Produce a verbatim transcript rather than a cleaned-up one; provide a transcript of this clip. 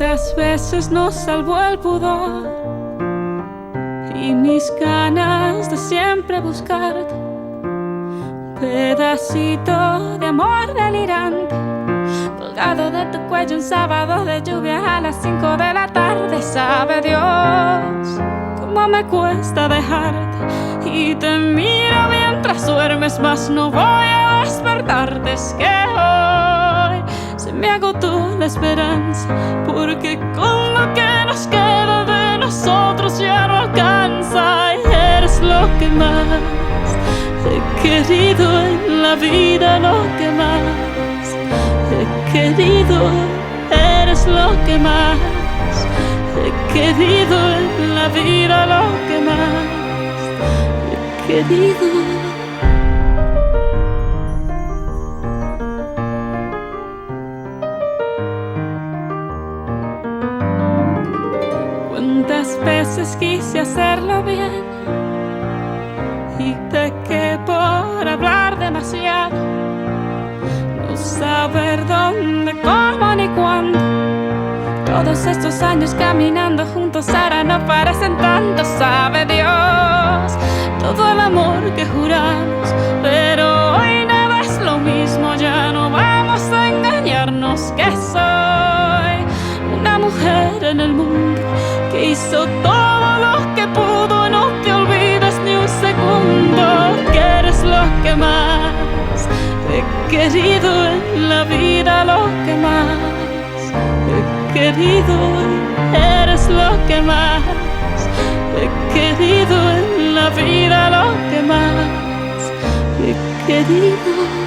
Cuántas veces nos salvó el pudor y mis ganas de siempre buscarte, un pedacito de amor delirante colgado de tu cuello un sábado de lluvia a las cinco de la tarde. Sabe Dios cómo me cuesta dejarte y te miro mientras duermes, mas no voy a despertarte. Es que hoy se me agotó la esperanza, porque con lo que nos queda de nosotros ya no alcanza. Y eres lo que más he querido en la vida, lo que más he querido. Eres lo que más he querido en la vida, lo que más he querido. Cuántas veces quise hacerlo bien y pequé por hablar demasiado, no saber dónde, cómo ni cuándo. Todos estos años caminando juntos ahora no parecen tanto. Sabe Dios todo el amor que juramos, pero hoy nada es lo mismo. Ya no vamos a engañarnos, que soy una mujer en el mundo que hizo todo lo que pudo. No te olvides ni un segundo que eres lo que más he querido en la vida, lo que más he querido. Eres lo que más he querido en la vida, lo que más he querido.